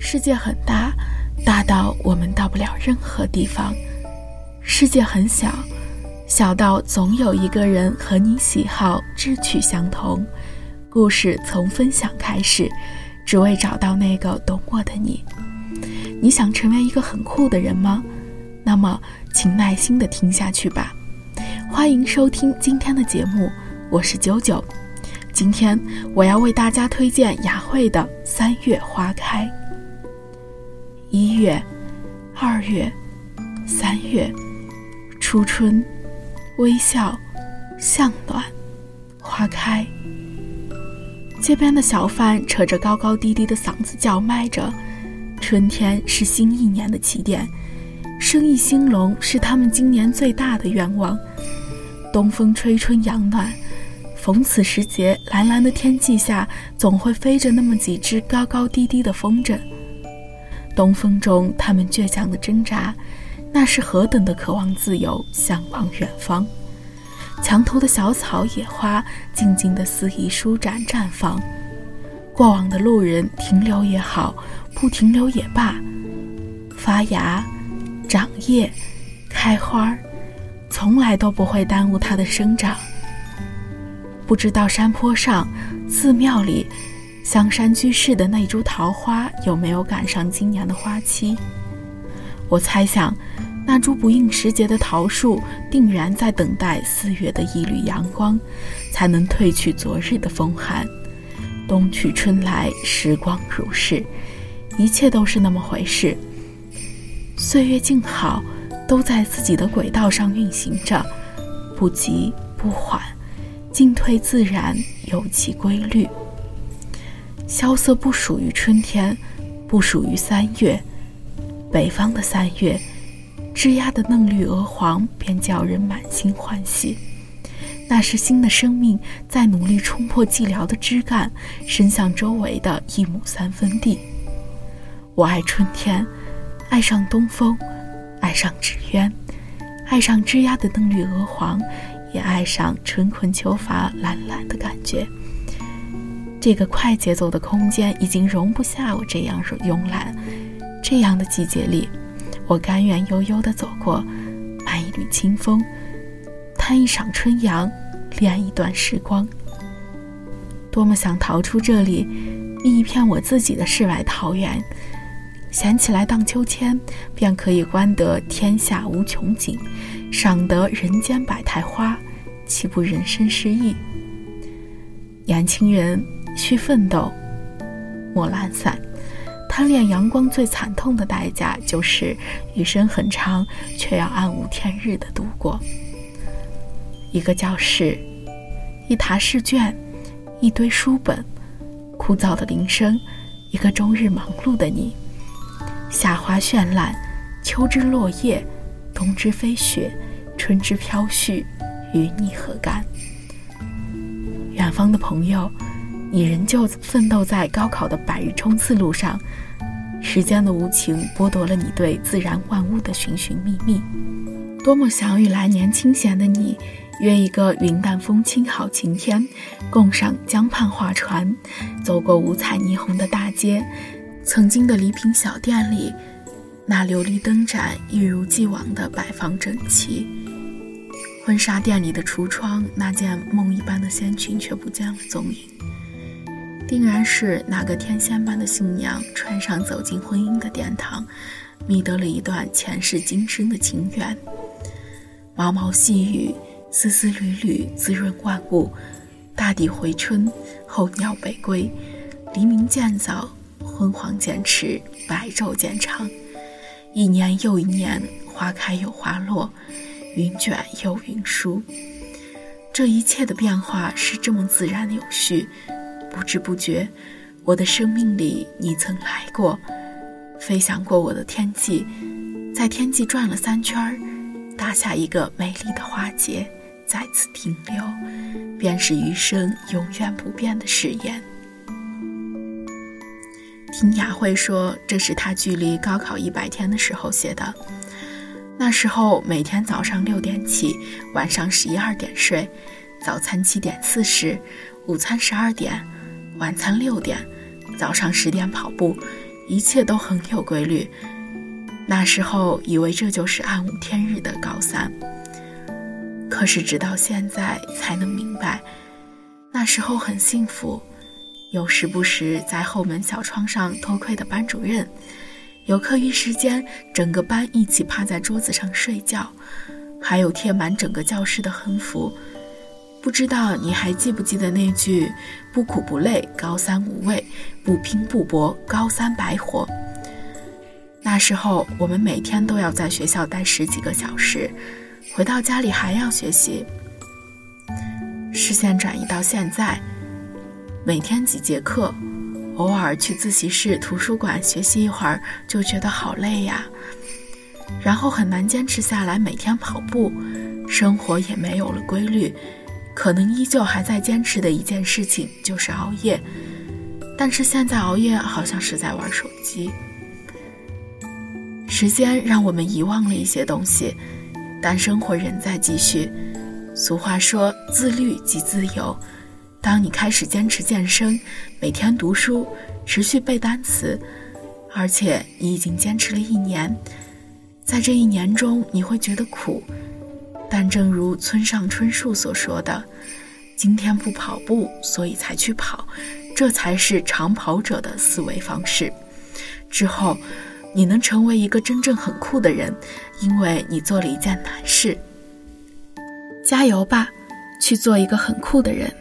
世界很大，大到我们到不了任何地方；世界很小，小到总有一个人和你喜好志趣相同。故事从分享开始，只为找到那个懂我的你。你想成为一个很酷的人吗？那么请耐心地听下去吧。欢迎收听今天的节目，我是九九。今天我要为大家推荐雅慧的《3月花开》。1月、2月、3月，初春，微笑，向暖，花开。街边的小贩扯着高高低低的嗓子叫卖着，春天是新一年的起点，生意兴隆是他们今年最大的愿望。东风吹春阳暖，逢此时节，蓝蓝的天际下总会飞着那么几只高高低低的风筝。东风中他们倔强的挣扎，那是何等的渴望自由，向往远方。墙头的小草野花静静地肆意舒展绽放，过往的路人停留也好，不停留也罢，发芽、长叶、开花，从来都不会耽误它的生长。不知道山坡上、寺庙里、香山居士的那株桃花有没有赶上今年的花期？我猜想，那株不应时节的桃树定然在等待4月的一缕阳光，才能褪去昨日的风寒。冬去春来，时光如逝，一切都是那么回事。岁月静好，都在自己的轨道上运行着，不急不缓，进退自然，有其规律。萧瑟不属于春天，不属于3月。北方的3月，枝桠的嫩绿鹅黄便叫人满心欢喜。那是新的生命在努力冲破寂寥的枝干，伸向周围的1亩3分地。我爱春天，爱上东风，爱上纸鸢，爱上枝桠的嫩绿鹅黄，也爱上春困秋乏懒懒的感觉。这个快节奏的空间已经容不下我这样慵懒。这样的季节里，我甘愿悠悠地走过，漫一缕清风，叹一场春阳，恋一段时光。多么想逃出这里，觅一片我自己的世外桃源，闲起来荡秋千，便可以观得天下无穷景，赏得人间百态花，岂不人生诗意？年轻人需奋斗，莫懒散。贪恋阳光最惨痛的代价，就是余生很长，却要暗无天日地度过。一个教室，一沓试卷，一堆书本，枯燥的铃声，一个终日忙碌的你。夏花绚烂，秋之落叶，冬之飞雪，春之飘絮，与你何干？远方的朋友，你仍旧奋斗在高考的百日冲刺路上，时间的无情剥夺了你对自然万物的寻寻觅觅。多么想与来年清闲的你约一个云淡风轻好晴天，共赏江畔画船，走过五彩霓虹的大街，曾经的礼品小店里，那琉璃灯盏一如既往地摆放整齐。婚纱店里的橱窗，那件梦一般的仙裙却不见了踪影。定然是哪个天仙般的新娘穿上走进婚姻的殿堂，觅得了一段前世今生的情缘。毛毛细雨，丝丝缕缕滋润万物，大地回春，候鸟北归，黎明渐早，昏黄渐迟，白昼渐长。一年又一年，花开又花落，云卷又云舒。这一切的变化是这么自然有序，不知不觉，我的生命里你曾来过，飞翔过我的天际，在天际转了3圈，打下一个美丽的花结，再次停留，便是余生永远不变的誓言。听雅慧说，这是她距离高考100天的时候写的。那时候每天早上6点起，晚上11、12点睡，早餐7点40，午餐12点，晚餐6点，早上10点跑步， 一切都很有规律。那时候以为这就是暗无天日的高三，可是直到现在才能明白，那时候很幸福，有时不时在后门小窗上偷窥的班主任，有课余时间整个班一起趴在桌子上睡觉，还有贴满整个教室的横幅。不知道你还记不记得那句不苦不累高三无味，不拼不搏高三白活。那时候我们每天都要在学校待10几个小时，回到家里还要学习。视线转移到现在，每天几节课，偶尔去自习室图书馆学习一会儿就觉得好累呀，然后很难坚持下来每天跑步，生活也没有了规律，可能依旧还在坚持的一件事情就是熬夜，但是现在熬夜好像是在玩手机。时间让我们遗忘了一些东西，但生活仍在继续。俗话说自律即自由，当你开始坚持健身，每天读书，持续背单词，而且你已经坚持了1年，在这1年中你会觉得苦，但正如村上春树所说的，今天不跑步，所以才去跑，这才是长跑者的思维方式。之后你能成为一个真正很酷的人，因为你做了一件难事。加油吧，去做一个很酷的人。